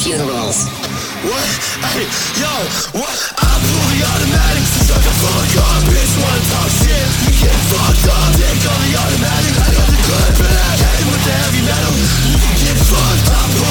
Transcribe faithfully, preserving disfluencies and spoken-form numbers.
funerals. What? Hey, yo, what? I pull the automatic, so shut the fuck up, bitch, wanna talk shit. You get fucked up, take all the automatic. I got the good back, hey, with the heavy metal. You can get fucked up.